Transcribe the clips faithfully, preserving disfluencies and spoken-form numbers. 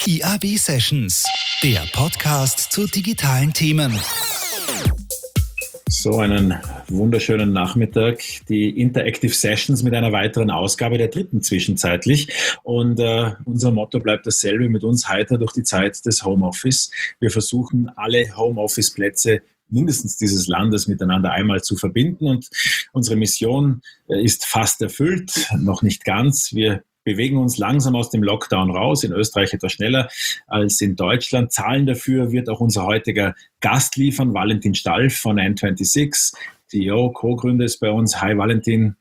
I A W Sessions, der Podcast zu digitalen Themen. So einen wunderschönen Nachmittag, die Interactive Sessions mit einer weiteren Ausgabe, der dritten zwischenzeitlich. Und äh, unser Motto bleibt dasselbe: mit uns heiter durch die Zeit des Homeoffice. Wir versuchen, alle Homeoffice-Plätze mindestens dieses Landes miteinander einmal zu verbinden. Und unsere Mission äh, ist fast erfüllt, noch nicht ganz. Wir bewegen uns langsam aus dem Lockdown raus, in Österreich etwas schneller als in Deutschland. Zahlen dafür wird auch unser heutiger Gast liefern, Valentin Stalf von N sechsundzwanzig, C E O, Co-Gründer ist bei uns. Hi Valentin.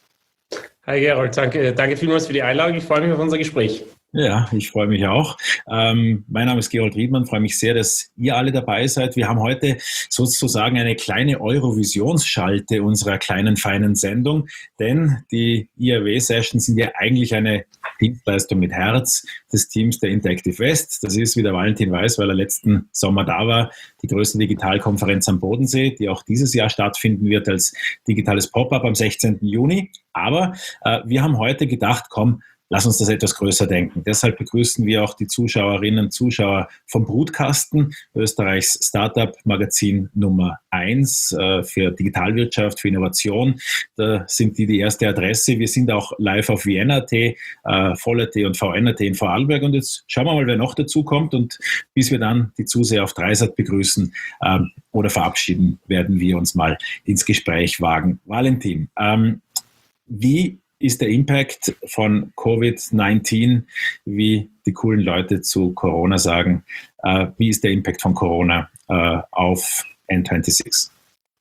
Hi Gerold, danke, danke vielmals für die Einladung. Ich freue mich auf unser Gespräch. Ja, ich freue mich auch. Ähm, mein Name ist Gerold Riedmann, freue mich sehr, dass ihr alle dabei seid. Wir haben heute sozusagen eine kleine Eurovisionsschalte unserer kleinen, feinen Sendung, denn die I A W-Sessions sind ja eigentlich eine Dienstleistung mit Herz des Teams der Interactive West. Das ist, wie der Valentin weiß, weil er letzten Sommer da war, die größte Digitalkonferenz am Bodensee, die auch dieses Jahr stattfinden wird als digitales Pop-up am sechzehnten Juni. Aber äh, wir haben heute gedacht, komm, lass uns das etwas größer denken. Deshalb begrüßen wir auch die Zuschauerinnen und Zuschauer vom Brutkasten, Österreichs Startup-Magazin Nummer eins äh, für Digitalwirtschaft, für Innovation. Da sind die die erste Adresse. Wir sind auch live auf Vienna Punkt at, äh, Voll Punkt at und V N Punkt at in Vorarlberg. Und jetzt schauen wir mal, wer noch dazu kommt. Und bis wir dann die Zuseher auf Dreisat begrüßen ähm, oder verabschieden, werden wir uns mal ins Gespräch wagen. Valentin, ähm, wie ist der Impact von Covid neunzehn, wie die coolen Leute zu Corona sagen, äh, wie ist der Impact von Corona äh, auf N sechsundzwanzig?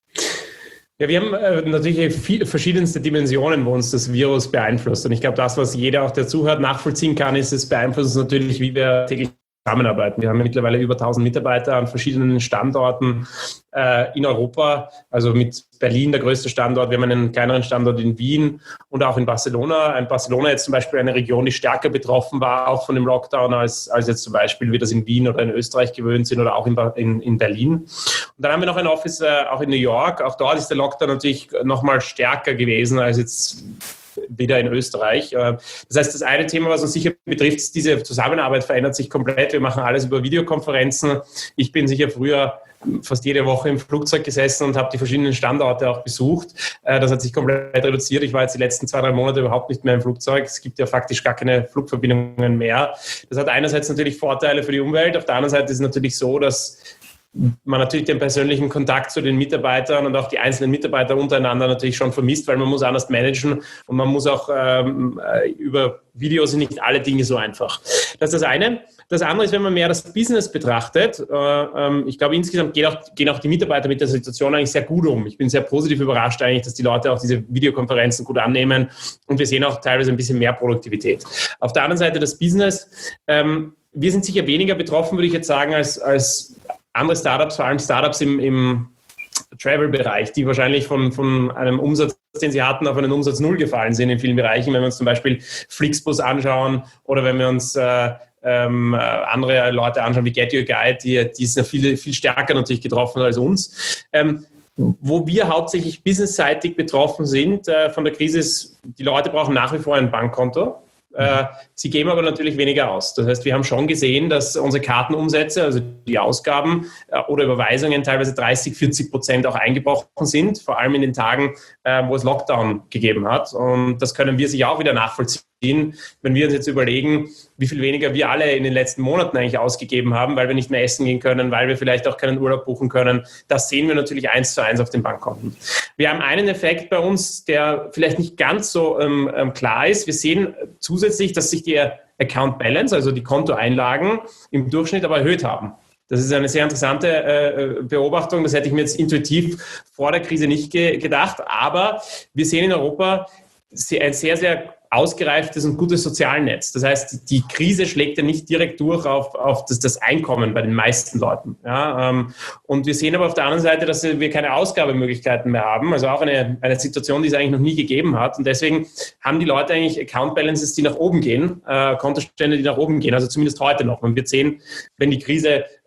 Ja, wir haben äh, natürlich viel, verschiedenste Dimensionen, wo uns das Virus beeinflusst. Und ich glaube, das, was jeder auch, der zuhört, nachvollziehen kann, ist, es beeinflusst uns natürlich, wie wir täglich zusammenarbeiten. Wir haben mittlerweile über tausend Mitarbeiter an verschiedenen Standorten äh, in Europa, also mit Berlin der größte Standort. Wir haben einen kleineren Standort in Wien und auch in Barcelona. In Barcelona jetzt zum Beispiel eine Region, die stärker betroffen war, auch von dem Lockdown, als, als jetzt zum Beispiel wir das in Wien oder in Österreich gewöhnt sind oder auch in, in, in Berlin. Und dann haben wir noch ein Office äh, auch in New York. Auch dort ist der Lockdown natürlich nochmal stärker gewesen als jetzt wieder in Österreich. Das heißt, das eine Thema, was uns sicher betrifft, ist, diese Zusammenarbeit verändert sich komplett. Wir machen alles über Videokonferenzen. Ich bin sicher früher fast jede Woche im Flugzeug gesessen und habe die verschiedenen Standorte auch besucht. Das hat sich komplett reduziert. Ich war jetzt die letzten zwei, drei Monate überhaupt nicht mehr im Flugzeug. Es gibt ja faktisch gar keine Flugverbindungen mehr. Das hat einerseits natürlich Vorteile für die Umwelt. Auf der anderen Seite ist es natürlich so, dass man natürlich den persönlichen Kontakt zu den Mitarbeitern und auch die einzelnen Mitarbeiter untereinander natürlich schon vermisst, weil man muss anders managen und man muss auch ähm, über Videos sind nicht alle Dinge so einfach. Das ist das eine. Das andere ist, wenn man mehr das Business betrachtet, äh, ähm, ich glaube, insgesamt gehen auch, gehen auch die Mitarbeiter mit der Situation eigentlich sehr gut um. Ich bin sehr positiv überrascht eigentlich, dass die Leute auch diese Videokonferenzen gut annehmen und wir sehen auch teilweise ein bisschen mehr Produktivität. Auf der anderen Seite das Business. Ähm, wir sind sicher weniger betroffen, würde ich jetzt sagen, als, als andere Startups, vor allem Startups im, im Travel-Bereich, die wahrscheinlich von, von einem Umsatz, den sie hatten, auf einen Umsatz Null gefallen sind in vielen Bereichen. Wenn wir uns zum Beispiel Flixbus anschauen oder wenn wir uns äh, ähm, andere Leute anschauen wie Get Your Guide, die, die sind viel, viel stärker natürlich getroffen als uns. Ähm, Wo wir hauptsächlich businessseitig betroffen sind äh, von der Krise ist, die Leute brauchen nach wie vor ein Bankkonto. Äh, sie geben aber natürlich weniger aus. Das heißt, wir haben schon gesehen, dass unsere Kartenumsätze, also die Ausgaben äh, oder Überweisungen teilweise dreißig, vierzig Prozent auch eingebrochen sind, vor allem in den Tagen, äh, wo es Lockdown gegeben hat. Und das können wir sicher auch wieder nachvollziehen, wenn wir uns jetzt überlegen, wie viel weniger wir alle in den letzten Monaten eigentlich ausgegeben haben, weil wir nicht mehr essen gehen können, weil wir vielleicht auch keinen Urlaub buchen können. Das sehen wir natürlich eins zu eins auf den Bankkonten. Wir haben einen Effekt bei uns, der vielleicht nicht ganz so ähm, klar ist. Wir sehen zusätzlich, dass sich die Account Balance, also die Kontoeinlagen, im Durchschnitt aber erhöht haben. Das ist eine sehr interessante äh, Beobachtung. Das hätte ich mir jetzt intuitiv vor der Krise nicht ge- gedacht. Aber wir sehen in Europa ein sehr, sehr ausgereiftes und gutes Sozialnetz. Das heißt, die Krise schlägt ja nicht direkt durch auf, auf das, das Einkommen bei den meisten Leuten. Ja, ähm, und wir sehen aber auf der anderen Seite, dass wir keine Ausgabemöglichkeiten mehr haben. Also auch eine, eine Situation, die es eigentlich noch nie gegeben hat. Und deswegen haben die Leute eigentlich Account Balances, die nach oben gehen, äh, Kontostände, die nach oben gehen. Also zumindest heute noch. Man wird sehen, wenn die Krise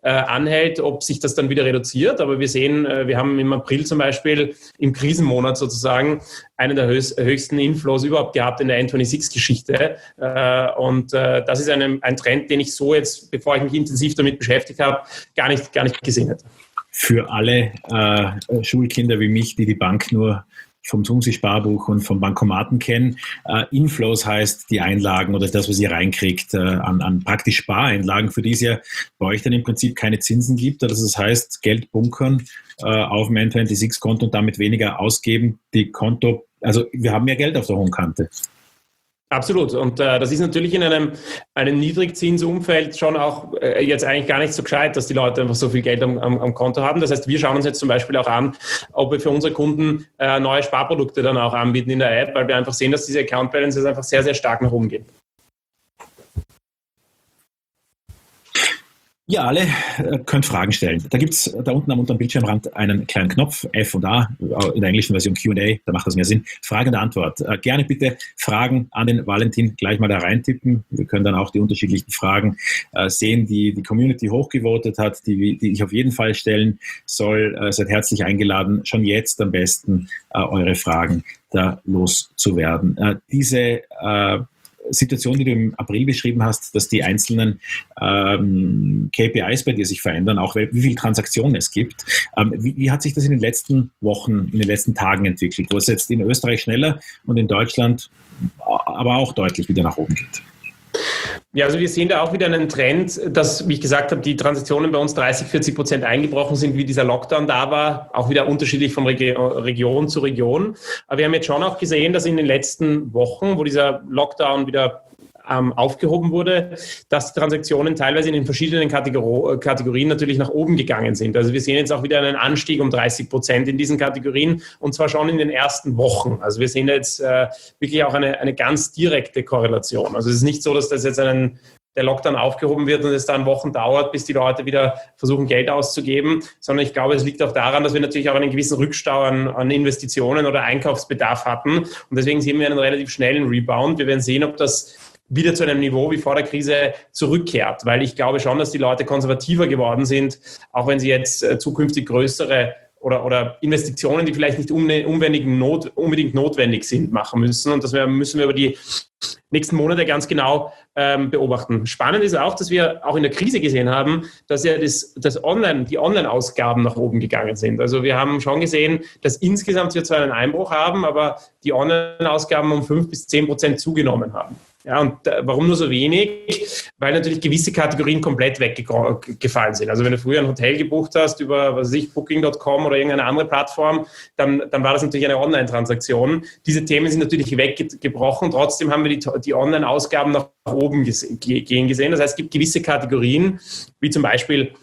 äh, anhält, ob sich das dann wieder reduziert. Aber wir sehen, äh, wir haben im April zum Beispiel im Krisenmonat sozusagen einen der höchst, höchsten Inflows überhaupt gehabt in der N sechsundzwanzig-Geschichte. Äh, und äh, das ist ein, ein Trend, den ich so jetzt, bevor ich mich intensiv damit beschäftigt habe, gar nicht, gar nicht gesehen hätte. Für alle äh, Schulkinder wie mich, die die Bank nur vom Tumsi-Sparbuch und vom Bankomaten kennen. Äh, Inflows heißt die Einlagen oder das, was ihr reinkriegt äh, an, an praktisch Spareinlagen, für die es ja bei euch dann im Prinzip keine Zinsen gibt. Also das heißt, Geld bunkern äh, auf dem N sechsundzwanzig-Konto und damit weniger ausgeben. Die Konto, also wir haben mehr Geld auf der hohen Kante. Absolut. Und äh, das ist natürlich in einem, einem Niedrigzinsumfeld schon auch äh, jetzt eigentlich gar nicht so gescheit, dass die Leute einfach so viel Geld am, am, am Konto haben. Das heißt, wir schauen uns jetzt zum Beispiel auch an, ob wir für unsere Kunden äh, neue Sparprodukte dann auch anbieten in der App, weil wir einfach sehen, dass diese Account Balances einfach sehr, sehr stark nach oben gehen. Ja, alle äh, könnt Fragen stellen. Da gibt es da unten am unteren Bildschirmrand einen kleinen Knopf, F und A, in der englischen Version Q und A, da macht das mehr Sinn. Frage und Antwort. Äh, gerne bitte Fragen an den Valentin gleich mal da reintippen. Wir können dann auch die unterschiedlichen Fragen äh, sehen, die die Community hochgevotet hat, die, die ich auf jeden Fall stellen soll. Äh, seid herzlich eingeladen, schon jetzt am besten äh, eure Fragen da loszuwerden. Äh, diese äh, Situation, die du im April beschrieben hast, dass die einzelnen ähm, K P Is bei dir sich verändern, auch wie viele Transaktionen es gibt. Ähm, wie, wie hat sich das in den letzten Wochen, in den letzten Tagen entwickelt, wo es jetzt in Österreich schneller und in Deutschland aber auch deutlich wieder nach oben geht? Ja, also wir sehen da auch wieder einen Trend, dass, wie ich gesagt habe, die Transaktionen bei uns dreißig, vierzig Prozent eingebrochen sind, wie dieser Lockdown da war, auch wieder unterschiedlich von Regi- Region zu Region. Aber wir haben jetzt schon auch gesehen, dass in den letzten Wochen, wo dieser Lockdown wieder ähm, aufgehoben wurde, dass die Transaktionen teilweise in den verschiedenen Kategor- Kategorien natürlich nach oben gegangen sind. Also wir sehen jetzt auch wieder einen Anstieg um dreißig Prozent in diesen Kategorien und zwar schon in den ersten Wochen. Also wir sehen jetzt äh, wirklich auch eine, eine ganz direkte Korrelation. Also es ist nicht so, dass das jetzt einen der Lockdown aufgehoben wird und es dann Wochen dauert, bis die Leute wieder versuchen, Geld auszugeben, sondern ich glaube, es liegt auch daran, dass wir natürlich auch einen gewissen Rückstau an, an Investitionen oder Einkaufsbedarf hatten und deswegen sehen wir einen relativ schnellen Rebound. Wir werden sehen, ob das wieder zu einem Niveau wie vor der Krise zurückkehrt, weil ich glaube schon, dass die Leute konservativer geworden sind, auch wenn sie jetzt äh, zukünftig größere oder, oder Investitionen, die vielleicht nicht unbedingt, not, unbedingt notwendig sind, machen müssen. Und das müssen wir über die nächsten Monate ganz genau ähm, beobachten. Spannend ist auch, dass wir auch in der Krise gesehen haben, dass ja das, das Online, die Online-Ausgaben nach oben gegangen sind. Also wir haben schon gesehen, dass insgesamt wir zwar einen Einbruch haben, aber die Online-Ausgaben um fünf bis zehn Prozent zugenommen haben. Ja, und äh, warum nur so wenig? Weil natürlich gewisse Kategorien komplett weggefallen sind. Also wenn du früher ein Hotel gebucht hast über, was weiß ich, Booking Punkt com oder irgendeine andere Plattform, dann, dann war das natürlich eine Online-Transaktion. Diese Themen sind natürlich weggebrochen. Trotzdem haben wir die, die Online-Ausgaben nach oben gese- gehen gesehen. Das heißt, es gibt gewisse Kategorien, wie zum Beispiel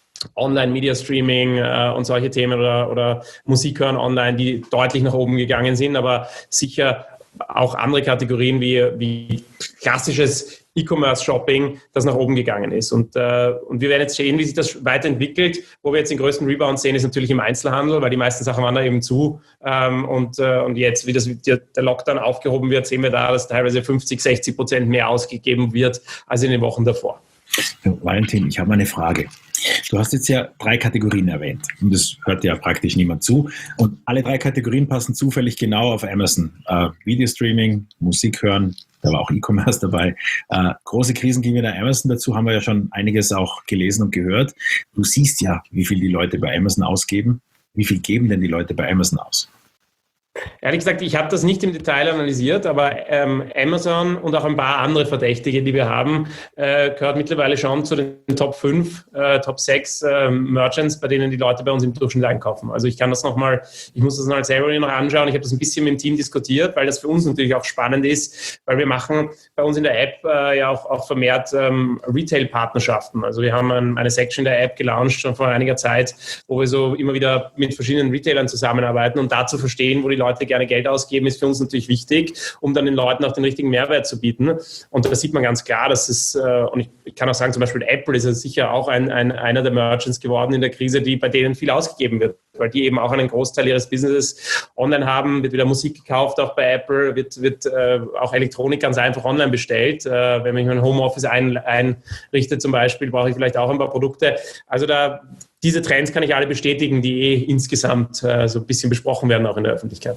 Online-Media-Streaming äh, und solche Themen oder, oder Musik hören online, die deutlich nach oben gegangen sind, aber sicher auch andere Kategorien wie, wie klassisches E-Commerce-Shopping, das nach oben gegangen ist. Und, äh, und wir werden jetzt sehen, wie sich das weiterentwickelt. Wo wir jetzt den größten Rebound sehen, ist natürlich im Einzelhandel, weil die meisten Sachen waren da eben zu. Ähm, und, äh, und jetzt, wie das, der Lockdown aufgehoben wird, sehen wir da, dass teilweise fünfzig, sechzig Prozent mehr ausgegeben wird als in den Wochen davor. Valentin, ich habe mal eine Frage. Du hast jetzt ja drei Kategorien erwähnt und das hört ja praktisch niemand zu. Und alle drei Kategorien passen zufällig genau auf Amazon. Äh, Videostreaming, Musik hören, da war auch E-Commerce dabei. Äh, große Krisen gingen der Amazon dazu, haben wir ja schon einiges auch gelesen und gehört. Du siehst ja, wie viel die Leute bei Amazon ausgeben. Wie viel geben denn die Leute bei Amazon aus? Ehrlich gesagt, ich habe das nicht im Detail analysiert, aber ähm, Amazon und auch ein paar andere Verdächtige, die wir haben, äh, gehört mittlerweile schon zu den Top fünf, äh, Top sechs äh, Merchants, bei denen die Leute bei uns im Durchschnitt einkaufen. Also ich kann das nochmal, ich muss das noch selber noch anschauen. Ich habe das ein bisschen mit dem Team diskutiert, weil das für uns natürlich auch spannend ist, weil wir machen bei uns in der App äh, ja auch, auch vermehrt ähm, Retail-Partnerschaften. Also wir haben ein, eine Section der App gelauncht schon vor einiger Zeit, wo wir so immer wieder mit verschiedenen Retailern zusammenarbeiten und da zu verstehen, wo die Leute gerne Geld ausgeben, ist für uns natürlich wichtig, um dann den Leuten auch den richtigen Mehrwert zu bieten. Und da sieht man ganz klar, dass es, äh, und ich, ich kann auch sagen, zum Beispiel Apple ist ja sicher auch ein, ein, einer der Merchants geworden in der Krise, die bei denen viel ausgegeben wird, weil die eben auch einen Großteil ihres Businesses online haben, wird wieder Musik gekauft, auch bei Apple, wird, wird äh, auch Elektronik ganz einfach online bestellt. Äh, wenn ich mein Homeoffice ein, einrichte zum Beispiel, brauche ich vielleicht auch ein paar Produkte. Also da diese Trends kann ich alle bestätigen, die eh insgesamt äh, so ein bisschen besprochen werden, auch in der Öffentlichkeit.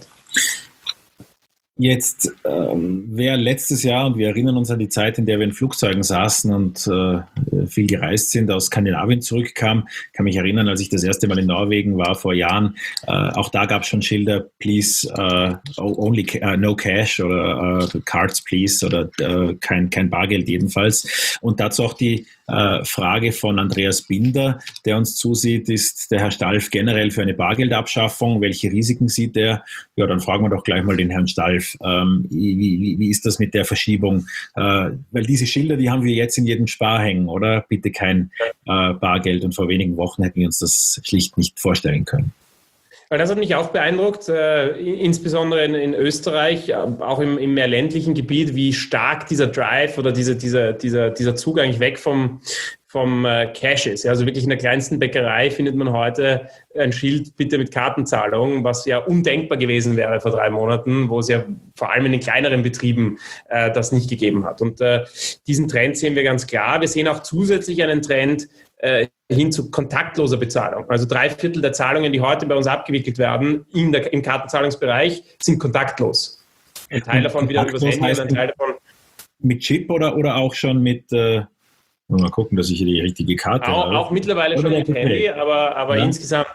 Jetzt, ähm, wer letztes Jahr, und wir erinnern uns an die Zeit, in der wir in Flugzeugen saßen und äh, viel gereist sind, aus Skandinavien zurückkam, kann mich erinnern, als ich das erste Mal in Norwegen war vor Jahren, äh, auch da gab es schon Schilder, please, uh, only uh, no cash oder uh, cards please oder uh, kein, kein Bargeld jedenfalls. Und dazu auch die äh, Frage von Andreas Binder, der uns zusieht, ist der Herr Stalf generell für eine Bargeldabschaffung? Welche Risiken sieht er? Ja, dann fragen wir doch gleich mal den Herrn Stalf. Ähm, wie, wie, wie ist das mit der Verschiebung? Äh, weil diese Schilder, die haben wir jetzt in jedem Spar hängen, oder? Bitte kein äh, Bargeld. Und vor wenigen Wochen hätten wir uns das schlicht nicht vorstellen können. Weil das hat mich auch beeindruckt, äh, insbesondere in, in Österreich, äh, auch im, im mehr ländlichen Gebiet, wie stark dieser Drive oder diese, dieser, dieser, dieser Zug eigentlich weg vom, vom äh, Cash ist. Ja, also wirklich in der kleinsten Bäckerei findet man heute ein Schild, bitte mit Kartenzahlung, was ja undenkbar gewesen wäre vor drei Monaten, wo es ja vor allem in den kleineren Betrieben äh, das nicht gegeben hat. Und äh, diesen Trend sehen wir ganz klar. Wir sehen auch zusätzlich einen Trend äh, hin zu kontaktloser Bezahlung. Also drei Viertel der Zahlungen, die heute bei uns abgewickelt werden in der, im Kartenzahlungsbereich, sind kontaktlos. Ein Teil davon wieder übers Handy und ein Teil davon... Mit Chip oder, oder auch schon mit... Äh Mal gucken, dass ich hier die richtige Karte auch, habe. Auch mittlerweile schon mit Handy, aber, aber ja. insgesamt...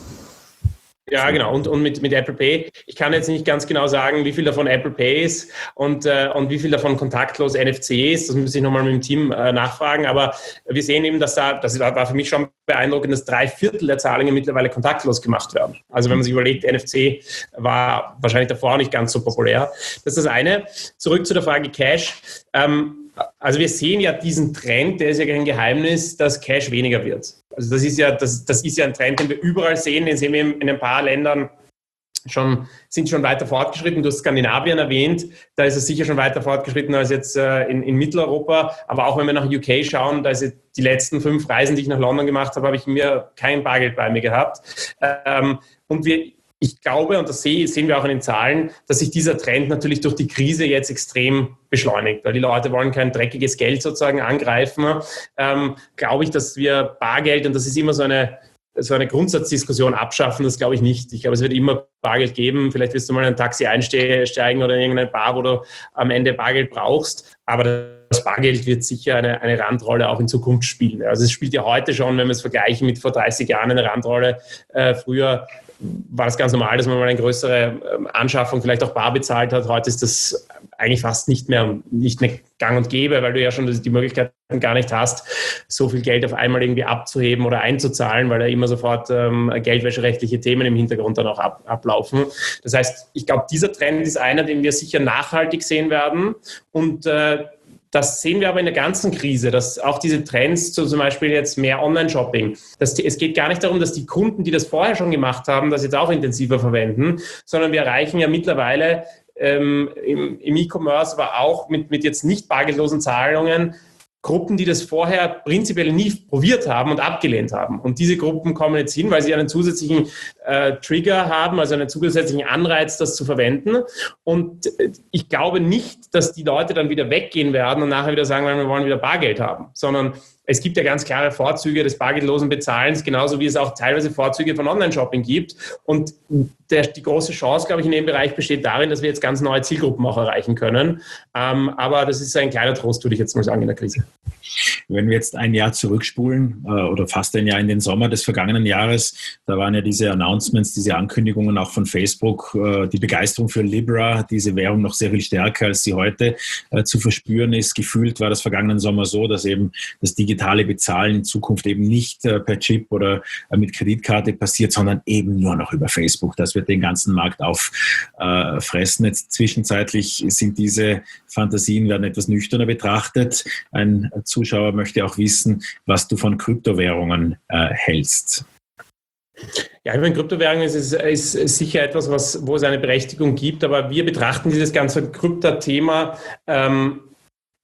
Ja, genau. Und, und mit, mit Apple Pay. Ich kann jetzt nicht ganz genau sagen, wie viel davon Apple Pay ist und, äh, und wie viel davon kontaktlos N F C ist. Das muss ich nochmal mit dem Team äh, nachfragen. Aber wir sehen eben, dass da, das war für mich schon beeindruckend, dass drei Viertel der Zahlungen mittlerweile kontaktlos gemacht werden. Also wenn man sich überlegt, N F C war wahrscheinlich davor auch nicht ganz so populär. Das ist das eine. Zurück zu der Frage Cash. Ähm, Also wir sehen ja diesen Trend, der ist ja kein Geheimnis, dass Cash weniger wird. Also das ist ja, das, das ist ja ein Trend, den wir überall sehen, den sehen wir in ein paar Ländern schon, sind schon weiter fortgeschritten. Du hast Skandinavien erwähnt, da ist es sicher schon weiter fortgeschritten als jetzt äh, in, in Mitteleuropa. Aber auch wenn wir nach U K schauen, da ist jetzt die letzten fünf Reisen, die ich nach London gemacht habe, habe ich mir kein Bargeld bei mir gehabt. Ähm, und wir Ich glaube, und das sehen wir auch in den Zahlen, dass sich dieser Trend natürlich durch die Krise jetzt extrem beschleunigt, weil die Leute wollen kein dreckiges Geld sozusagen angreifen. Ähm, glaube ich, dass wir Bargeld, und das ist immer so eine, so eine Grundsatzdiskussion, abschaffen, das glaube ich nicht. Ich glaube, es wird immer Bargeld geben. Vielleicht wirst du mal in ein Taxi einsteigen oder in irgendeine Bar, wo du am Ende Bargeld brauchst. Aber das Bargeld wird sicher eine, eine Randrolle auch in Zukunft spielen. Also es spielt ja heute schon, wenn wir es vergleichen mit vor dreißig Jahren, eine Randrolle. Äh, früher war das ganz normal, dass man mal eine größere Anschaffung vielleicht auch bar bezahlt hat. Heute ist das eigentlich fast nicht mehr, nicht mehr gang und gäbe, weil du ja schon die Möglichkeiten gar nicht hast, so viel Geld auf einmal irgendwie abzuheben oder einzuzahlen, weil da immer sofort ähm, geldwäscherechtliche Themen im Hintergrund dann auch ab, ablaufen. Das heißt, ich glaube, dieser Trend ist einer, den wir sicher nachhaltig sehen werden. Und äh, das sehen wir aber in der ganzen Krise, dass auch diese Trends zu zum Beispiel jetzt mehr Online-Shopping, dass die, es geht gar nicht darum, dass die Kunden, die das vorher schon gemacht haben, das jetzt auch intensiver verwenden, sondern wir erreichen ja mittlerweile ähm, im, im E-Commerce, aber auch mit, mit jetzt nicht bargeldlosen Zahlungen, Gruppen, die das vorher prinzipiell nie probiert haben und abgelehnt haben. Und diese Gruppen kommen jetzt hin, weil sie einen zusätzlichen äh, Trigger haben, also einen zusätzlichen Anreiz, das zu verwenden. Und ich glaube nicht, dass die Leute dann wieder weggehen werden und nachher wieder sagen, wir wollen wieder Bargeld haben, sondern es gibt ja ganz klare Vorzüge des bargeldlosen Bezahlens, genauso wie es auch teilweise Vorzüge von Online-Shopping gibt. Und der, die große Chance, glaube ich, in dem Bereich besteht darin, dass wir jetzt ganz neue Zielgruppen auch erreichen können. Ähm, aber das ist ein kleiner Trost, würde ich jetzt mal sagen, in der Krise. Wenn wir jetzt ein Jahr zurückspulen äh, oder fast ein Jahr in den Sommer des vergangenen Jahres, da waren ja diese Announcements, diese Ankündigungen auch von Facebook, äh, die Begeisterung für Libra, diese Währung noch sehr viel stärker, als sie heute äh, zu verspüren ist. Gefühlt war das vergangenen Sommer so, dass eben das digitale Bezahlen in Zukunft eben nicht äh, per Chip oder äh, mit Kreditkarte passiert, sondern eben nur noch über Facebook. Das wird den ganzen Markt auffressen. Äh, Jetzt zwischenzeitlich sind diese Fantasien werden etwas nüchterner betrachtet. Ein Zuschauer möchte auch wissen, was du von Kryptowährungen äh, hältst. Ja, ich meine, Kryptowährungen ist, ist, ist sicher etwas, was, wo es eine Berechtigung gibt, aber wir betrachten dieses ganze Krypto-Thema ähm,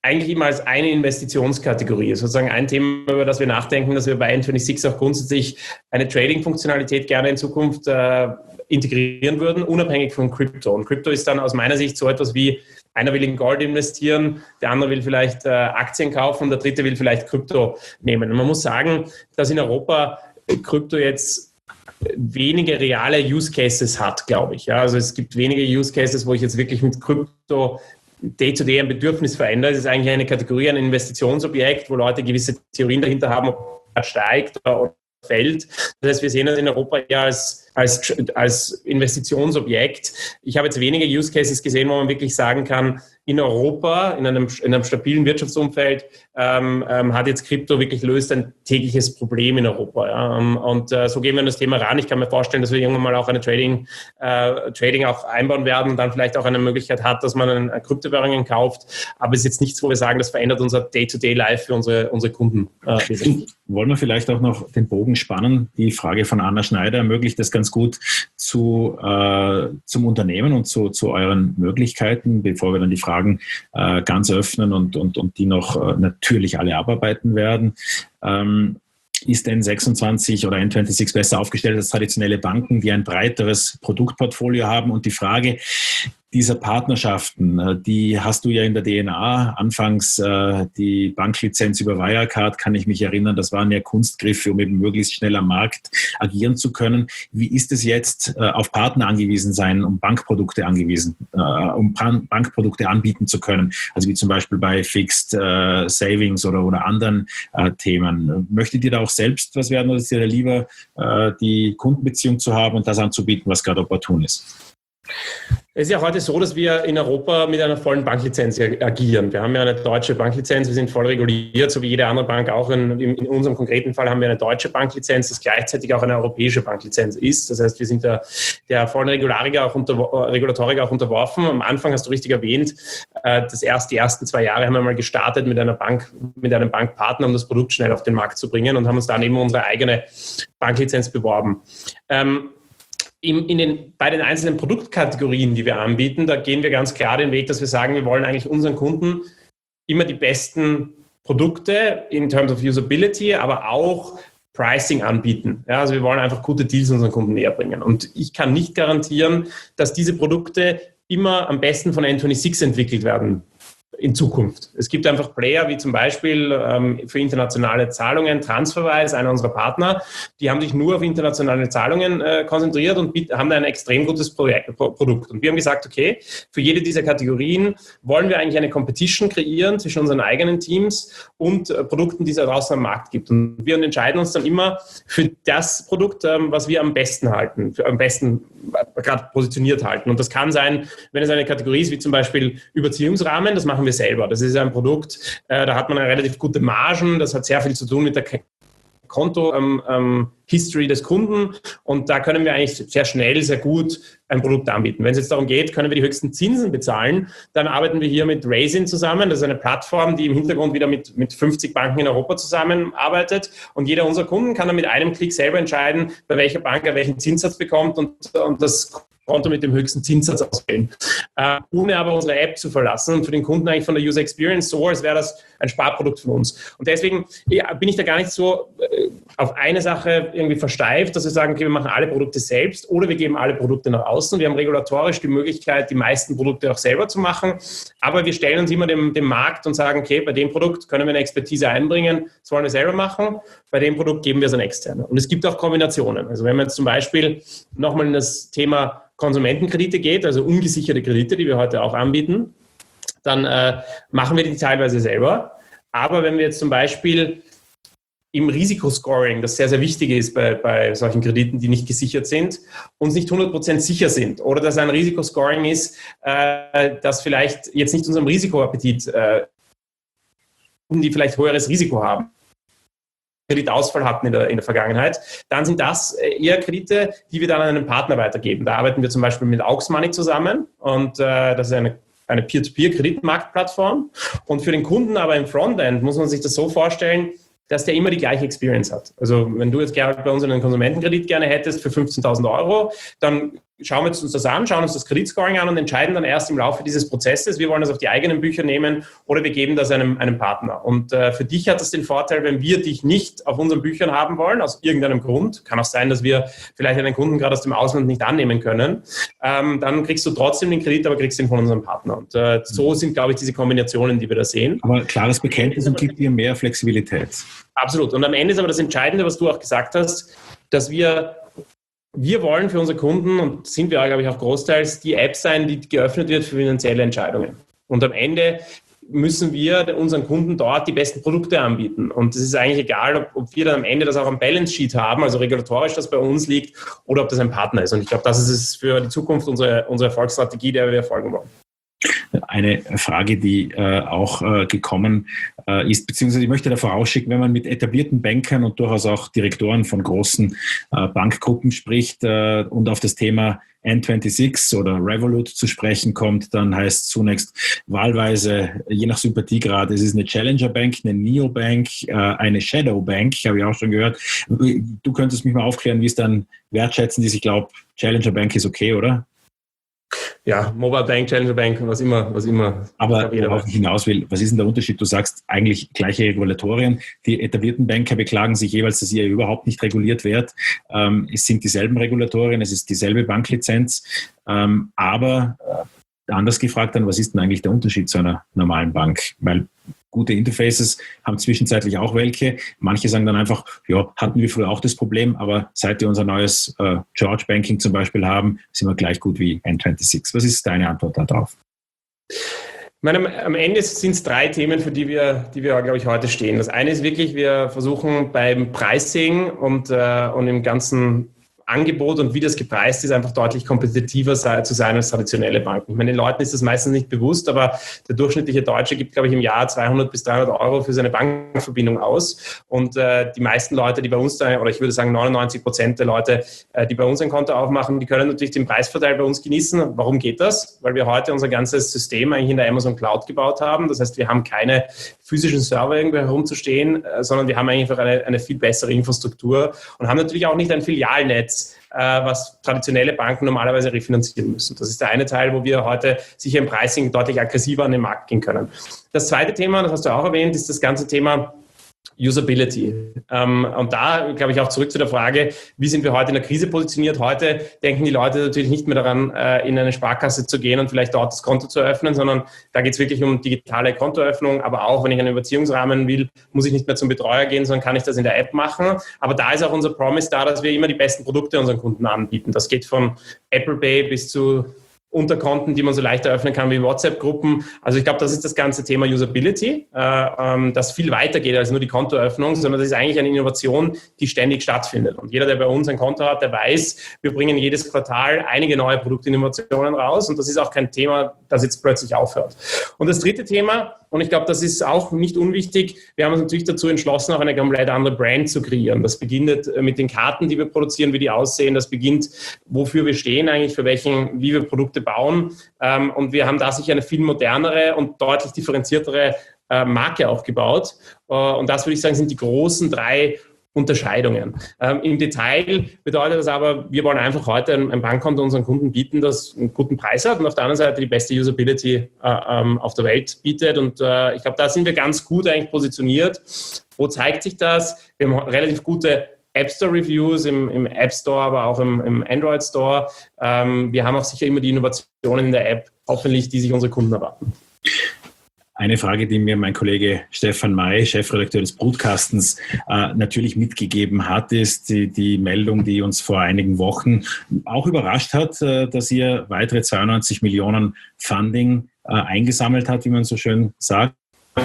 eigentlich immer als eine Investitionskategorie. Sozusagen ein Thema, über das wir nachdenken, dass wir bei N sechsundzwanzig auch grundsätzlich eine Trading-Funktionalität gerne in Zukunft äh, integrieren würden, unabhängig von Krypto. Und Krypto ist dann aus meiner Sicht so etwas wie, einer will in Gold investieren, der andere will vielleicht äh, Aktien kaufen und der dritte will vielleicht Krypto nehmen. Und man muss sagen, dass in Europa Krypto jetzt wenige reale Use Cases hat, glaube ich. Ja, also es gibt wenige Use Cases, wo ich jetzt wirklich mit Krypto Day-to-Day ein Bedürfnis verändert. Es ist eigentlich eine Kategorie, ein Investitionsobjekt, wo Leute gewisse Theorien dahinter haben, ob er steigt oder fällt. Das heißt, wir sehen das in Europa ja als, als, als Investitionsobjekt. Ich habe jetzt wenige Use Cases gesehen, wo man wirklich sagen kann, in Europa, in einem, in einem stabilen Wirtschaftsumfeld, ähm, ähm, hat jetzt Krypto wirklich löst ein tägliches Problem in Europa. Ja? Und äh, so gehen wir an das Thema ran. Ich kann mir vorstellen, dass wir irgendwann mal auch eine Trading, äh, Trading auch einbauen werden und dann vielleicht auch eine Möglichkeit hat, dass man eine Kryptowährungen kauft. Aber es ist jetzt nichts, wo wir sagen, das verändert unser Day-to-Day-Life für unsere, unsere Kunden. Äh, Wollen wir vielleicht auch noch den Bogen spannen? Die Frage von Anna Schneider ermöglicht das ganz gut zu, äh, zum Unternehmen und zu, zu euren Möglichkeiten, bevor wir dann die Fragen äh, ganz öffnen und, und, und die noch äh, natürlich alle abarbeiten werden. Ähm, ist N sechsundzwanzig oder N sechsundzwanzig besser aufgestellt als traditionelle Banken, die ein breiteres Produktportfolio haben? Und die Frage dieser Partnerschaften, die hast du ja in der D N A. Anfangs äh, die Banklizenz über Wirecard, kann ich mich erinnern, das waren ja Kunstgriffe, um eben möglichst schnell am Markt agieren zu können. Wie ist es jetzt, äh, auf Partner angewiesen sein, um Bankprodukte angewiesen, äh, um Pan- Bankprodukte anbieten zu können? Also wie zum Beispiel bei Fixed äh, Savings oder, oder anderen äh, Themen. Möchtet ihr da auch selbst was werden oder ist dir lieber, äh, die Kundenbeziehung zu haben und das anzubieten, was gerade opportun ist? Es ist ja heute so, dass wir in Europa mit einer vollen Banklizenz agieren. Wir haben ja eine deutsche Banklizenz, wir sind voll reguliert, so wie jede andere Bank auch. In, in unserem konkreten Fall haben wir eine deutsche Banklizenz, das gleichzeitig auch eine europäische Banklizenz ist. Das heißt, wir sind der, der vollen Regulatorik auch, unter, Regulatorik auch unterworfen. Am Anfang hast du richtig erwähnt, das erst, die ersten zwei Jahre haben wir mal gestartet mit einer Bank, mit einem Bankpartner, um das Produkt schnell auf den Markt zu bringen und haben uns dann eben unsere eigene Banklizenz beworben. Ähm, In, in den, bei den einzelnen Produktkategorien, die wir anbieten, da gehen wir ganz klar den Weg, dass wir sagen, wir wollen eigentlich unseren Kunden immer die besten Produkte in terms of Usability, aber auch Pricing anbieten. Ja, also wir wollen einfach gute Deals unseren Kunden näher bringen. Und ich kann nicht garantieren, dass diese Produkte immer am besten von N sechsundzwanzig entwickelt werden in Zukunft. Es gibt einfach Player wie zum Beispiel ähm, für internationale Zahlungen, Transferwise, einer unserer Partner, die haben sich nur auf internationale Zahlungen äh, konzentriert und biet, haben da ein extrem gutes Projekt, Pro- Produkt. Und wir haben gesagt, okay, für jede dieser Kategorien wollen wir eigentlich eine Competition kreieren zwischen unseren eigenen Teams und äh, Produkten, die es da draußen am Markt gibt. Und wir entscheiden uns dann immer für das Produkt, ähm, was wir am besten halten, für, am besten äh, gerade positioniert halten. Und das kann sein, wenn es eine Kategorie ist, wie zum Beispiel Überziehungsrahmen, das machen wir selber. Das ist ein Produkt, äh, da hat man eine relativ gute Margen, das hat sehr viel zu tun mit der Konto-History ähm, ähm, des Kunden und da können wir eigentlich sehr schnell, sehr gut ein Produkt anbieten. Wenn es jetzt darum geht, können wir die höchsten Zinsen bezahlen, dann arbeiten wir hier mit Raisin zusammen. Das ist eine Plattform, die im Hintergrund wieder mit, mit fünfzig Banken in Europa zusammenarbeitet und jeder unserer Kunden kann dann mit einem Klick selber entscheiden, bei welcher Bank er welchen Zinssatz bekommt und, und das Konto mit dem höchsten Zinssatz auswählen, äh, ohne aber unsere App zu verlassen und für den Kunden eigentlich von der User Experience so, als wäre das ein Sparprodukt von uns. Und deswegen ja, bin ich da gar nicht so äh, auf eine Sache irgendwie versteift, dass wir sagen, okay, wir machen alle Produkte selbst oder wir geben alle Produkte nach außen. Wir haben regulatorisch die Möglichkeit, die meisten Produkte auch selber zu machen, aber wir stellen uns immer dem, dem Markt und sagen, okay, bei dem Produkt können wir eine Expertise einbringen, das wollen wir selber machen, bei dem Produkt geben wir es an Externe. Und es gibt auch Kombinationen. Also wenn man jetzt zum Beispiel nochmal in das Thema Konsumentenkredite geht, also ungesicherte Kredite, die wir heute auch anbieten, dann äh, machen wir die teilweise selber. Aber wenn wir jetzt zum Beispiel im Risikoscoring, das sehr, sehr wichtig ist bei, bei solchen Krediten, die nicht gesichert sind, uns nicht hundert Prozent sicher sind oder dass ein Risikoscoring ist, äh, das vielleicht jetzt nicht unserem Risikoappetit, äh, die vielleicht höheres Risiko haben, Kreditausfall hatten in der, in der Vergangenheit, dann sind das eher Kredite, die wir dann an einen Partner weitergeben. Da arbeiten wir zum Beispiel mit Aux Money zusammen und äh, das ist eine, eine Peer-to-Peer-Kreditmarktplattform. Und für den Kunden aber im Frontend muss man sich das so vorstellen, dass der immer die gleiche Experience hat. Also wenn du jetzt gerne bei uns einen Konsumentenkredit gerne hättest für fünfzehntausend Euro, dann schauen wir uns das an, schauen uns das Kreditscoring an und entscheiden dann erst im Laufe dieses Prozesses, wir wollen das auf die eigenen Bücher nehmen oder wir geben das einem, einem Partner. Und äh, für dich hat das den Vorteil, wenn wir dich nicht auf unseren Büchern haben wollen, aus irgendeinem Grund, kann auch sein, dass wir vielleicht einen Kunden gerade aus dem Ausland nicht annehmen können, ähm, dann kriegst du trotzdem den Kredit, aber kriegst ihn von unserem Partner. Und äh, so sind, glaube ich, diese Kombinationen, die wir da sehen. Aber klares Bekenntnis und gibt dir mehr Flexibilität. Absolut. Und am Ende ist aber das Entscheidende, was du auch gesagt hast, dass wir Wir wollen für unsere Kunden, und sind wir, glaube ich, auch großteils, die App sein, die geöffnet wird für finanzielle Entscheidungen. Und am Ende müssen wir unseren Kunden dort die besten Produkte anbieten. Und es ist eigentlich egal, ob, ob wir dann am Ende das auch am Balance Sheet haben, also regulatorisch das bei uns liegt, oder ob das ein Partner ist. Und ich glaube, das ist es für die Zukunft unsere, unsere Erfolgsstrategie, der wir folgen wollen. Eine Frage, die äh, auch äh, gekommen äh, ist, beziehungsweise ich möchte da vorausschicken, wenn man mit etablierten Bankern und durchaus auch Direktoren von großen äh, Bankgruppen spricht äh, und auf das Thema N sechsundzwanzig oder Revolut zu sprechen kommt, dann heißt es zunächst wahlweise, je nach Sympathiegrad, es ist eine Challenger Bank, eine Neobank, äh, eine Shadow Bank, habe ich auch schon gehört. Du könntest mich mal aufklären, wie es dann wertschätzen ist. Ich glaube, Challenger Bank ist okay, oder? Ja, Mobile Bank, Challenger Bank, was immer, was immer. Aber worauf ich hinaus will, was ist denn der Unterschied? Du sagst eigentlich gleiche Regulatorien. Die etablierten Banker beklagen sich jeweils, dass ihr überhaupt nicht reguliert wird. Ähm, es sind dieselben Regulatorien, es ist dieselbe Banklizenz. Ähm, aber äh, anders gefragt dann, was ist denn eigentlich der Unterschied zu einer normalen Bank? Weil gute Interfaces haben zwischenzeitlich auch welche. Manche sagen dann einfach, ja, hatten wir früher auch das Problem, aber seit wir unser neues äh, George Banking zum Beispiel haben, sind wir gleich gut wie N sechsundzwanzig. Was ist deine Antwort darauf? Ich meine, am Ende sind es drei Themen, für die wir, die wir, glaube ich, heute stehen. Das eine ist wirklich, wir versuchen beim Pricing und, äh, und im ganzen Angebot und wie das gepreist ist, einfach deutlich kompetitiver sei, zu sein als traditionelle Banken. Ich meine, den Leuten ist das meistens nicht bewusst, aber der durchschnittliche Deutsche gibt, glaube ich, im Jahr zweihundert bis dreihundert Euro für seine Bankverbindung aus. Und äh, die meisten Leute, die bei uns, da, oder ich würde sagen neunundneunzig Prozent der Leute, äh, die bei uns ein Konto aufmachen, die können natürlich den Preisvorteil bei uns genießen. Warum geht das? Weil wir heute unser ganzes System eigentlich in der Amazon Cloud gebaut haben. Das heißt, wir haben keine physischen Server irgendwo herumzustehen, äh, sondern wir haben einfach eine, eine viel bessere Infrastruktur und haben natürlich auch nicht ein Filialnetz, was traditionelle Banken normalerweise refinanzieren müssen. Das ist der eine Teil, wo wir heute sicher im Pricing deutlich aggressiver an den Markt gehen können. Das zweite Thema, das hast du auch erwähnt, ist das ganze Thema Usability. Ähm, und da, glaube ich, auch zurück zu der Frage, wie sind wir heute in der Krise positioniert? Heute denken die Leute natürlich nicht mehr daran, äh, in eine Sparkasse zu gehen und vielleicht dort das Konto zu öffnen, sondern da geht es wirklich um digitale Kontoöffnung. Aber auch, wenn ich einen Überziehungsrahmen will, muss ich nicht mehr zum Betreuer gehen, sondern kann ich das in der App machen. Aber da ist auch unser Promise da, dass wir immer die besten Produkte unseren Kunden anbieten. Das geht von Apple Pay bis zu Unterkonten, die man so leicht eröffnen kann wie WhatsApp-Gruppen. Also ich glaube, das ist das ganze Thema Usability, äh, ähm, das viel weiter geht als nur die Kontoöffnung, sondern das ist eigentlich eine Innovation, die ständig stattfindet. Und jeder, der bei uns ein Konto hat, der weiß, wir bringen jedes Quartal einige neue Produktinnovationen raus und das ist auch kein Thema, das jetzt plötzlich aufhört. Und das dritte Thema, und ich glaube, das ist auch nicht unwichtig, wir haben uns natürlich dazu entschlossen, auch eine komplett andere Brand zu kreieren. Das beginnt mit den Karten, die wir produzieren, wie die aussehen. Das beginnt, wofür wir stehen eigentlich, für welchen, wie wir Produkte bauen. Und wir haben da sicher eine viel modernere und deutlich differenziertere Marke aufgebaut. Und das, würde ich sagen, sind die großen drei Unterscheidungen. Ähm, Im Detail bedeutet das aber, wir wollen einfach heute ein, ein Bankkonto unseren Kunden bieten, das einen guten Preis hat und auf der anderen Seite die beste Usability äh, ähm, auf der Welt bietet. Und äh, ich glaube, da sind wir ganz gut eigentlich positioniert. Wo zeigt sich das? Wir haben relativ gute App Store Reviews im, im App Store, aber auch im, im Android Store. Ähm, wir haben auch sicher immer die Innovationen in der App, hoffentlich, die sich unsere Kunden erwarten. Eine Frage, die mir mein Kollege Stefan May, Chefredakteur des Broadcastens, äh, natürlich mitgegeben hat, ist die, die Meldung, die uns vor einigen Wochen auch überrascht hat, äh, dass ihr weitere zweiundneunzig Millionen Funding äh, eingesammelt hat, wie man so schön sagt.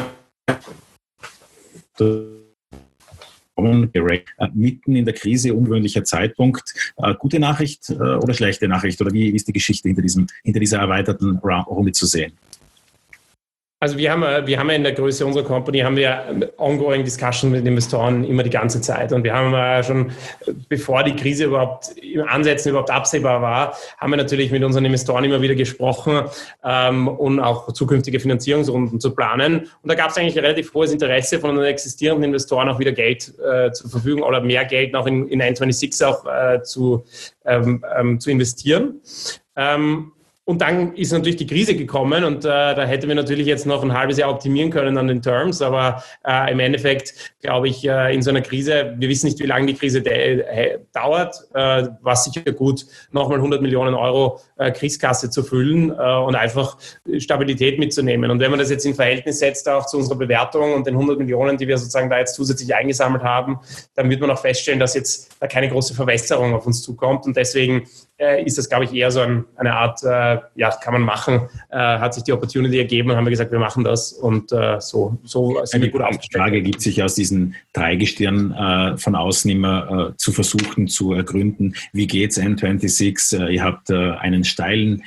Mitten in der Krise, ungewöhnlicher Zeitpunkt. Äh, gute Nachricht äh, oder schlechte Nachricht? Oder wie ist die Geschichte hinter, diesem, hinter dieser erweiterten Runde zu sehen? Also wir haben, wir haben ja in der Größe unserer Company haben wir ongoing Discussion mit Investoren immer die ganze Zeit. Und wir haben schon, bevor die Krise überhaupt im Ansätzen überhaupt absehbar war, haben wir natürlich mit unseren Investoren immer wieder gesprochen, ähm, um auch zukünftige Finanzierungsrunden zu planen. Und da gab es eigentlich ein relativ hohes Interesse von unseren existierenden Investoren, auch wieder Geld äh, zur Verfügung oder mehr Geld noch in, in N sechsundzwanzig auch äh, zu, ähm, ähm, zu investieren. Ähm, Und dann ist natürlich die Krise gekommen und äh, da hätten wir natürlich jetzt noch ein halbes Jahr optimieren können an den Terms, aber äh, im Endeffekt glaube ich, äh, in so einer Krise, wir wissen nicht, wie lange die Krise de- äh, dauert, äh, war sicher gut, nochmal hundert Millionen Euro äh, Kriegskasse zu füllen äh, und einfach Stabilität mitzunehmen. Und wenn man das jetzt in Verhältnis setzt auch zu unserer Bewertung und den hundert Millionen, die wir sozusagen da jetzt zusätzlich eingesammelt haben, dann wird man auch feststellen, dass jetzt da keine große Verwässerung auf uns zukommt und deswegen äh, ist das, glaube ich, eher so ein, eine Art, äh, ja, kann man machen, äh, hat sich die Opportunity ergeben und haben wir gesagt, wir machen das und äh, so, so sind wir gut aufgestellt. Die Frage ergibt sich aus diesen Dreigestirn äh, von außen immer äh, zu versuchen zu ergründen, wie geht's N sechsundzwanzig? Äh, ihr habt äh, einen steilen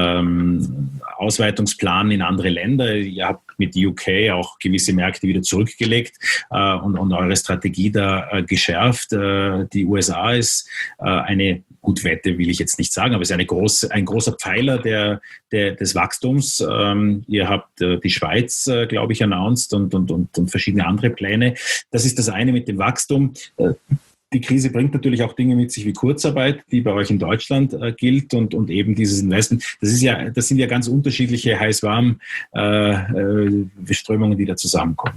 ähm, Ausweitungsplan in andere Länder, ihr habt mit U K auch gewisse Märkte wieder zurückgelegt äh, und, und eure Strategie da äh, geschärft. Äh, die U S A ist äh, eine gut Wette will ich jetzt nicht sagen, aber es ist eine große, ein großer Pfeiler der, der, des Wachstums. Ähm, ihr habt äh, die Schweiz, äh, glaube ich, announced und, und, und, und verschiedene andere Pläne. Das ist das eine mit dem Wachstum. Äh, die Krise bringt natürlich auch Dinge mit sich wie Kurzarbeit, die bei euch in Deutschland äh, gilt und, und eben dieses Investment. Das ist ja, das sind ja ganz unterschiedliche heiß-warm äh, äh, Strömungen, die da zusammenkommen.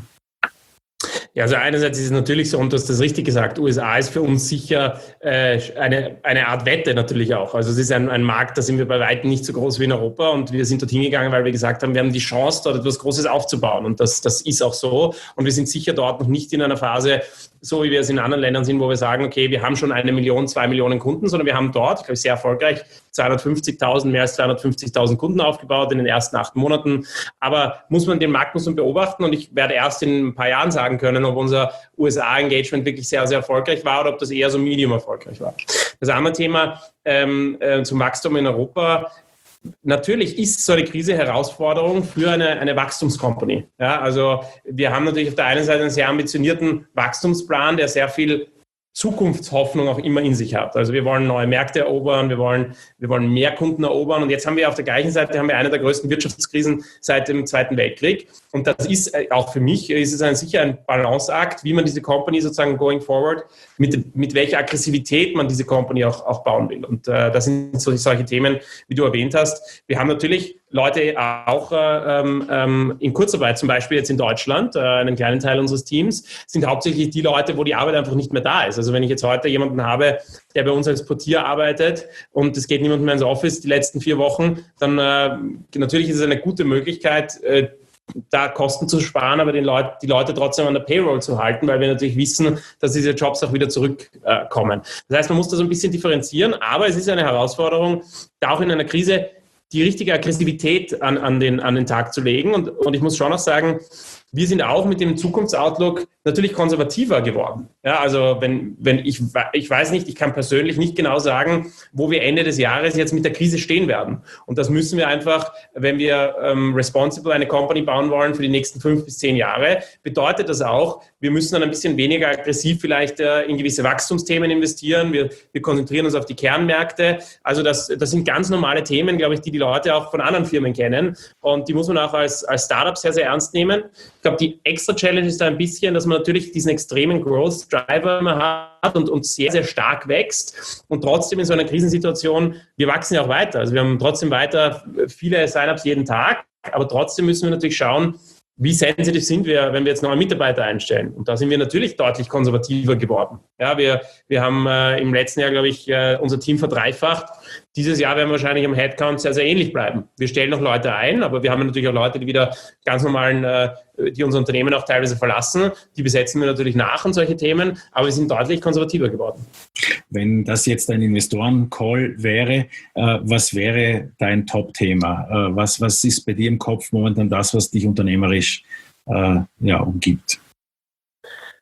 Ja, also einerseits ist es natürlich so, und du hast das richtig gesagt, U S A ist für uns sicher äh, eine, eine Art Wette natürlich auch. Also es ist ein, ein Markt, da sind wir bei weitem nicht so groß wie in Europa und wir sind dort hingegangen, weil wir gesagt haben, wir haben die Chance, dort etwas Großes aufzubauen und das, das ist auch so und wir sind sicher dort noch nicht in einer Phase, so wie wir es in anderen Ländern sind, wo wir sagen, okay, wir haben schon eine Million, zwei Millionen Kunden, sondern wir haben dort, ich glaube, sehr erfolgreich, zweihundertfünfzigtausend, mehr als zweihundertfünfzigtausend Kunden aufgebaut in den ersten acht Monaten. Aber muss man den Markt muss man beobachten und ich werde erst in ein paar Jahren sagen können, ob unser U S A-Engagement wirklich sehr, sehr erfolgreich war oder ob das eher so medium erfolgreich war. Das andere Thema ähm, äh, zum Wachstum in Europa. Natürlich ist so eine Krise Herausforderung für eine, eine Wachstumscompany. Ja, also wir haben natürlich auf der einen Seite einen sehr ambitionierten Wachstumsplan, der sehr viel Zukunftshoffnung auch immer in sich hat. Also wir wollen neue Märkte erobern, wir wollen, wir wollen mehr Kunden erobern und jetzt haben wir auf der gleichen Seite haben wir eine der größten Wirtschaftskrisen seit dem Zweiten Weltkrieg und das ist auch für mich, ist es ein, sicher ein Balanceakt, wie man diese Company sozusagen going forward, mit, mit welcher Aggressivität man diese Company auch, auch bauen will und äh, das sind so, solche Themen, wie du erwähnt hast. Wir haben natürlich Leute auch äh, ähm, in Kurzarbeit, zum Beispiel jetzt in Deutschland, äh, einen kleinen Teil unseres Teams, sind hauptsächlich die Leute, wo die Arbeit einfach nicht mehr da ist. Also wenn ich jetzt heute jemanden habe, der bei uns als Portier arbeitet und es geht niemand mehr ins Office die letzten vier Wochen, dann äh, natürlich ist es eine gute Möglichkeit, äh, da Kosten zu sparen, aber den Leut, die Leute trotzdem an der Payroll zu halten, weil wir natürlich wissen, dass diese Jobs auch wieder zurückkommen. Äh, das heißt, man muss das ein bisschen differenzieren, aber es ist eine Herausforderung, da auch in einer Krise die richtige Aggressivität an, an, den, an den Tag zu legen. Und, und ich muss schon auch sagen, wir sind auch mit dem Zukunftsoutlook natürlich konservativer geworden. Ja, also wenn, wenn ich, ich weiß nicht, ich kann persönlich nicht genau sagen, wo wir Ende des Jahres jetzt mit der Krise stehen werden. Und das müssen wir einfach, wenn wir ähm, responsible eine Company bauen wollen für die nächsten fünf bis zehn Jahre, bedeutet das auch, wir müssen dann ein bisschen weniger aggressiv vielleicht äh, in gewisse Wachstumsthemen investieren. Wir, wir konzentrieren uns auf die Kernmärkte. Also das, das sind ganz normale Themen, glaube ich, die die Leute auch von anderen Firmen kennen. Und die muss man auch als, als Startup sehr, sehr ernst nehmen. Ich glaube, die extra Challenge ist da ein bisschen, dass man natürlich diesen extremen Growth Driver immer hat und, und sehr, sehr stark wächst. Und trotzdem in so einer Krisensituation, wir wachsen ja auch weiter. Also wir haben trotzdem weiter viele Sign-ups jeden Tag. Aber trotzdem müssen wir natürlich schauen, wie sensitiv sind wir, wenn wir jetzt neue Mitarbeiter einstellen? Und da sind wir natürlich deutlich konservativer geworden. Ja, wir, wir haben äh, im letzten Jahr, glaube ich, äh, unser Team verdreifacht. Dieses Jahr werden wir wahrscheinlich am Headcount sehr, sehr ähnlich bleiben. Wir stellen noch Leute ein, aber wir haben natürlich auch Leute, die wieder ganz normalen, äh, die unser Unternehmen auch teilweise verlassen. Die besetzen wir natürlich nach und solche Themen, aber wir sind deutlich konservativer geworden. Wenn das jetzt ein Investoren-Call wäre, äh, was wäre dein Top-Thema? Äh, was, was ist bei dir im Kopf momentan das, was dich unternehmerisch äh, ja, umgibt?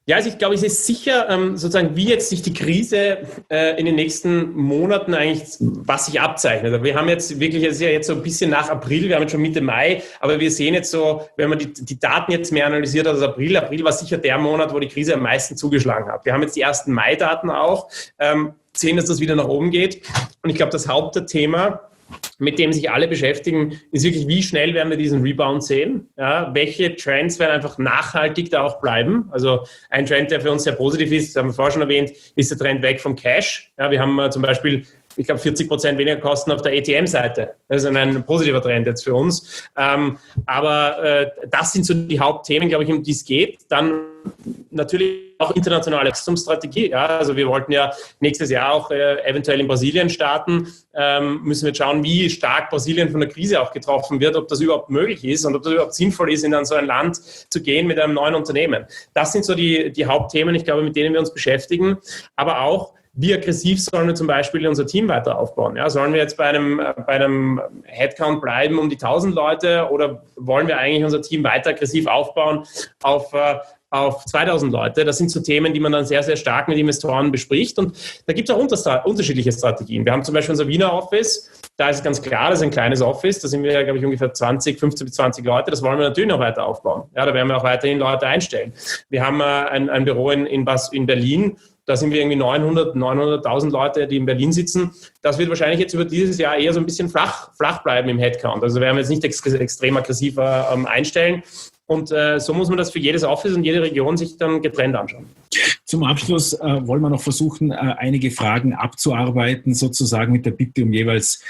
Ja, also ich glaube, es ist sicher ähm, sozusagen, wie jetzt sich die Krise äh, in den nächsten Monaten eigentlich, was sich abzeichnet. Aber wir haben jetzt wirklich, es ist ja jetzt so ein bisschen nach April, wir haben jetzt schon Mitte Mai, aber wir sehen jetzt so, wenn man die, die Daten jetzt mehr analysiert hat als April, April war sicher der Monat, wo die Krise am meisten zugeschlagen hat. Wir haben jetzt die ersten Mai-Daten auch, ähm, sehen, dass das wieder nach oben geht. Und ich glaube, das Hauptthema, mit dem sich alle beschäftigen, ist wirklich, wie schnell werden wir diesen Rebound sehen? Ja, welche Trends werden einfach nachhaltig da auch bleiben? Also ein Trend, der für uns sehr positiv ist, das haben wir vorher schon erwähnt, ist der Trend weg vom Cash. Ja, wir haben äh, zum Beispiel, ich glaube, vierzig Prozent weniger Kosten auf der A T M-Seite. Das ist ein positiver Trend jetzt für uns. Ähm, aber äh, das sind so die Hauptthemen, glaube ich, um die es geht. Dann natürlich auch internationale Wachstumsstrategie. Ja, also wir wollten ja nächstes Jahr auch äh, eventuell in Brasilien starten. Ähm, müssen wir schauen, wie stark Brasilien von der Krise auch getroffen wird, ob das überhaupt möglich ist und ob das überhaupt sinnvoll ist, in so ein Land zu gehen mit einem neuen Unternehmen. Das sind so die, die Hauptthemen, ich glaube, mit denen wir uns beschäftigen. Aber auch, wie aggressiv sollen wir zum Beispiel unser Team weiter aufbauen? Ja, sollen wir jetzt bei einem, bei einem Headcount bleiben um die tausend Leute oder wollen wir eigentlich unser Team weiter aggressiv aufbauen auf, auf zweitausend Leute? Das sind so Themen, die man dann sehr, sehr stark mit Investoren bespricht. Und da gibt es auch unter- unterschiedliche Strategien. Wir haben zum Beispiel unser Wiener Office. Da ist es ganz klar, das ist ein kleines Office. Da sind wir, glaube ich, ungefähr zwanzig, fünfzehn bis zwanzig Leute. Das wollen wir natürlich noch weiter aufbauen. Ja, da werden wir auch weiterhin Leute einstellen. Wir haben äh, ein, ein Büro in, in, Bas, in Berlin. Da sind wir irgendwie neunhundert, neunhunderttausend Leute, die in Berlin sitzen. Das wird wahrscheinlich jetzt über dieses Jahr eher so ein bisschen flach, flach bleiben im Headcount. Also werden wir jetzt nicht ex- extrem aggressiver ähm, einstellen. Und äh, so muss man das für jedes Office und jede Region sich dann getrennt anschauen. Zum Abschluss äh, wollen wir noch versuchen, äh, einige Fragen abzuarbeiten, sozusagen mit der Bitte um jeweils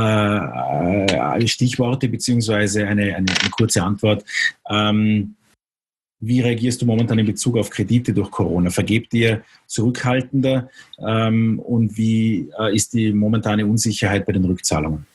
äh, Stichworte beziehungsweise eine, eine, eine kurze Antwort. Ähm, Wie reagierst du momentan in Bezug auf Kredite durch Corona? Vergebt ihr zurückhaltender? Ähm, und wie äh, ist die momentane Unsicherheit bei den Rückzahlungen?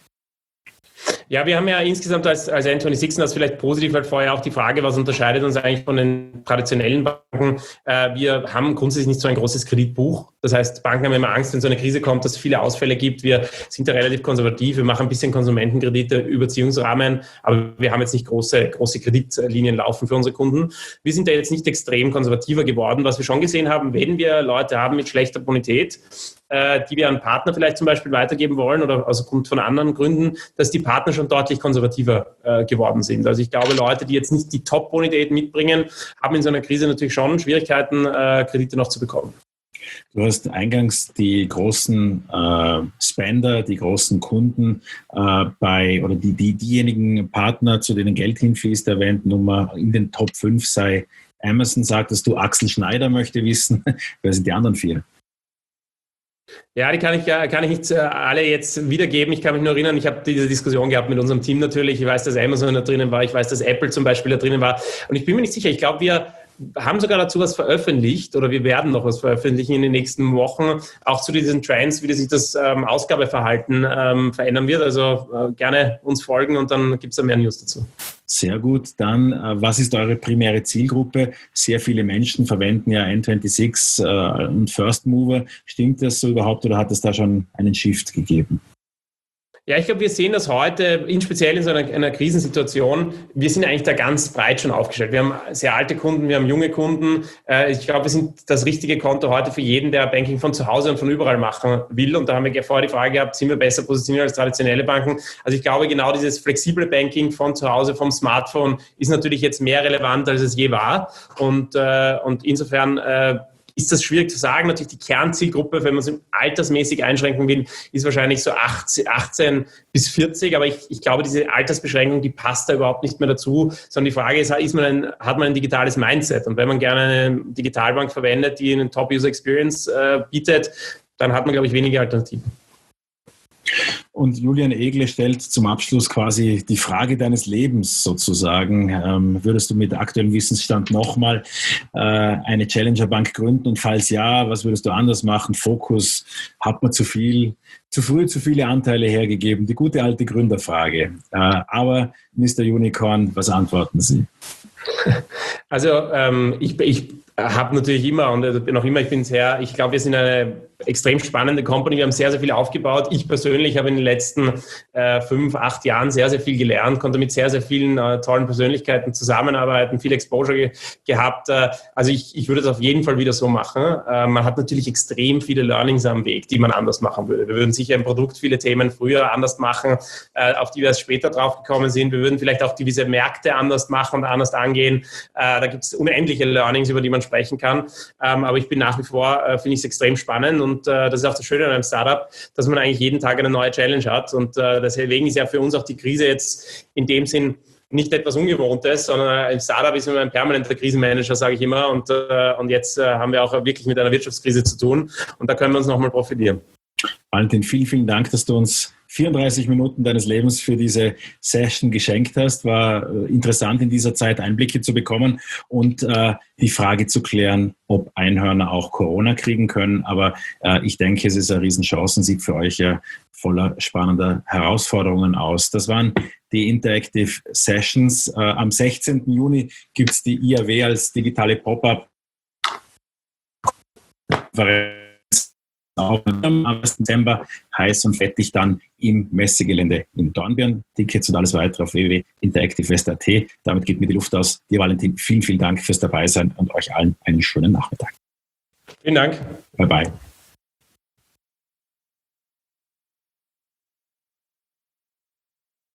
Ja, wir haben ja insgesamt als, als N sechsundzwanzig das vielleicht positiv, weil vorher auch die Frage, was unterscheidet uns eigentlich von den traditionellen Banken? Äh, wir haben grundsätzlich nicht so ein großes Kreditbuch. Das heißt, Banken haben immer Angst, wenn so eine Krise kommt, dass es viele Ausfälle gibt. Wir sind da relativ konservativ. Wir machen ein bisschen Konsumentenkredite, Überziehungsrahmen, aber wir haben jetzt nicht große, große Kreditlinien laufen für unsere Kunden. Wir sind da jetzt nicht extrem konservativer geworden. Was wir schon gesehen haben, wenn wir Leute haben mit schlechter Bonität, die wir an Partner vielleicht zum Beispiel weitergeben wollen oder aus Grund von anderen Gründen, dass die Partner schon deutlich konservativer äh, geworden sind. Also ich glaube, Leute, die jetzt nicht die Top-Bonität mitbringen, haben in so einer Krise natürlich schon Schwierigkeiten, äh, Kredite noch zu bekommen. Du hast eingangs die großen äh, Spender, die großen Kunden äh, bei oder die, die diejenigen Partner, zu denen Geld hinfließt, erwähnt. Nummer in den Top fünf sei Amazon. Sagtest du, Axel Schneider möchte wissen, wer sind die anderen vier? Ja, die kann ich, kann ich nicht alle jetzt wiedergeben. Ich kann mich nur erinnern, ich habe diese Diskussion gehabt mit unserem Team natürlich. Ich weiß, dass Amazon da drinnen war. Ich weiß, dass Apple zum Beispiel da drinnen war. Und ich bin mir nicht sicher. Ich glaube, wir haben sogar dazu was veröffentlicht oder wir werden noch was veröffentlichen in den nächsten Wochen, auch zu diesen Trends, wie sich das ähm, Ausgabeverhalten ähm, verändern wird. Also äh, gerne uns folgen und dann gibt es da mehr News dazu. Sehr gut. Dann, äh, was ist eure primäre Zielgruppe? Sehr viele Menschen verwenden ja N sechsundzwanzig äh, und First Mover. Stimmt das so überhaupt oder hat es da schon einen Shift gegeben? Ja, ich glaube, wir sehen das heute, in speziell in so einer, einer Krisensituation, wir sind eigentlich da ganz breit schon aufgestellt. Wir haben sehr alte Kunden, wir haben junge Kunden. Ich glaube, wir sind das richtige Konto heute für jeden, der Banking von zu Hause und von überall machen will. Und da haben wir vorher die Frage gehabt, sind wir besser positioniert als traditionelle Banken? Also ich glaube, genau dieses flexible Banking von zu Hause, vom Smartphone, ist natürlich jetzt mehr relevant, als es je war. Und, und insofern ist das schwierig zu sagen. Natürlich die Kernzielgruppe, wenn man es altersmäßig einschränken will, ist wahrscheinlich so achtzehn bis vierzig. Aber ich, ich glaube, diese Altersbeschränkung, die passt da überhaupt nicht mehr dazu. Sondern die Frage ist, ist man ein, hat man ein digitales Mindset? Und wenn man gerne eine Digitalbank verwendet, die eine Top-User-Experience äh, bietet, dann hat man, glaube ich, wenige Alternativen. Und Julian Egle stellt zum Abschluss quasi die Frage deines Lebens sozusagen. Ähm, würdest du mit aktuellem Wissensstand nochmal äh, eine Challenger-Bank gründen? Und falls ja, was würdest du anders machen? Fokus, hat man zu viel, zu früh zu viele Anteile hergegeben? Die gute alte Gründerfrage. Äh, aber Mister Unicorn, was antworten Sie? Also ähm, ich, ich habe natürlich immer und noch immer, ich bin sehr, ich glaube, wir sind eine extrem spannende Company. Wir haben sehr, sehr viel aufgebaut. Ich persönlich habe in den letzten äh, fünf, acht Jahren sehr, sehr viel gelernt, konnte mit sehr, sehr vielen äh, tollen Persönlichkeiten zusammenarbeiten, viel Exposure ge- gehabt. Äh, also ich, ich würde das auf jeden Fall wieder so machen. Äh, man hat natürlich extrem viele Learnings am Weg, die man anders machen würde. Wir würden sicher im Produkt viele Themen früher anders machen, äh, auf die wir erst später drauf gekommen sind. Wir würden vielleicht auch gewisse Märkte anders machen und anders angehen. Äh, da gibt es unendliche Learnings, über die man sprechen kann. Ähm, aber ich bin nach wie vor, äh, finde ich es extrem spannend. Und äh, das ist auch das Schöne an einem Startup, dass man eigentlich jeden Tag eine neue Challenge hat. Und äh, deswegen ist ja für uns auch die Krise jetzt in dem Sinn nicht etwas Ungewohntes, sondern ein Startup ist immer ein permanenter Krisenmanager, sage ich immer. Und, äh, und jetzt äh, haben wir auch wirklich mit einer Wirtschaftskrise zu tun. Und da können wir uns nochmal profitieren. Valentin, vielen, vielen Dank, dass du uns vierunddreißig Minuten deines Lebens für diese Session geschenkt hast. War äh, interessant, in dieser Zeit Einblicke zu bekommen und äh, die Frage zu klären, ob Einhörner auch Corona kriegen können. Aber äh, ich denke, es ist eine Riesenchance und sieht für euch ja voller spannender Herausforderungen aus. Das waren die Interactive Sessions. Äh, am sechzehnten Juni gibt es die I A W als digitale Pop-up. Am ersten Dezember heiß und fettig dann im Messegelände in Dornbirn. Tickets und alles weitere auf w w w punkt interactivewest punkt a t. Damit geht mir die Luft aus. Dir, Valentin, vielen, vielen Dank fürs Dabeisein und euch allen einen schönen Nachmittag. Vielen Dank. Bye, bye.